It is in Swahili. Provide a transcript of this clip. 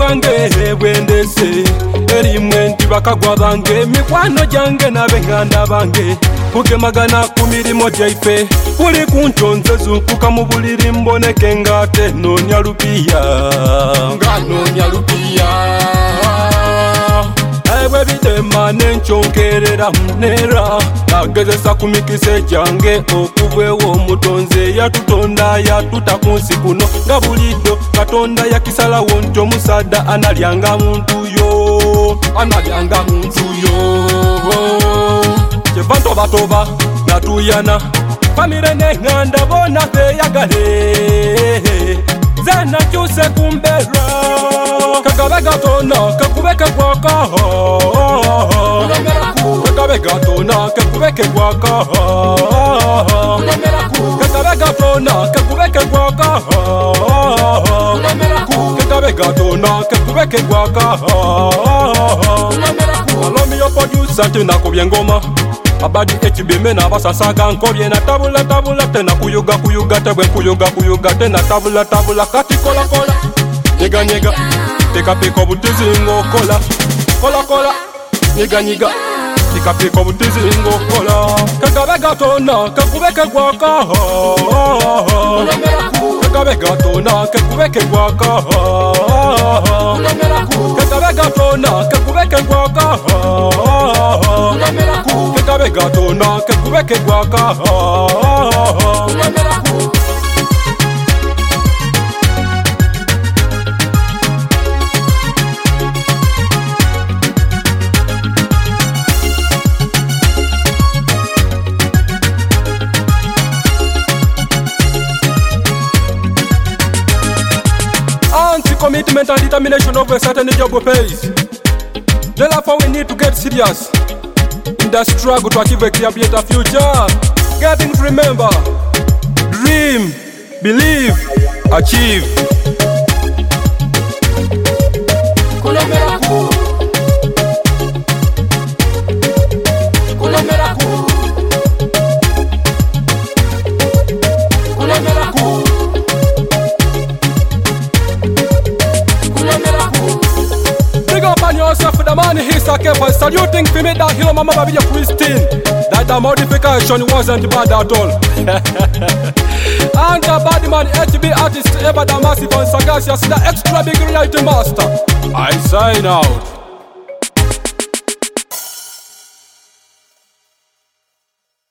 bange bwendese erimwe nti bakagwa bange mikwano jange n'abenganda bange kugemagana ku mirimo gyaife kuli kuntonze zukuka mu buliri mboneke ngate noonya lupiya nga noonya lupiya ebwe bitema nenkyongerera munera nagezesa ku mikise gyange okubwewo omutonze yatutonda yatuta ku nsi kuno nga buliddo katonda yakisalawo nti omusadda analyanga muntu yo analyanga muntu yo kyeva ntobatoba natuyana famire neŋŋanda bona beyagale zena kyuse kumbera kagabe gatona kakubeke gwaka kagabe gatona kakubeke gwaka kagabe gatona kakubeke gwaka kagabe gatona kakubeke gwaka alomi yo producer tinakubye ngoma abadi ekibime n'abasasaga nkobye na tabula tabula tena kuyuga tebwe kuyuga tena tabula kati kola nyega tekapeka obutizi ng'okola kola nyega tekapeka obutizi ng'okola kagabe gatona kakubeke gwaka kagabe gatona kakubeke gwaka kagabe gatona kakubeke gwaka kagabe gatona kakubeke gwaka Commitment and determination of a certain job pays. Therefore we need to get serious in the struggle to achieve a clear, better future. Getting to remember, dream, believe, achieve. Yourself, the man he's a keeper. Saluting for me that hero mama baby Christine. That the modification wasn't bad at all. And the bad man HB artist ever the massive and sagacious, the extra big reality master. I sign out.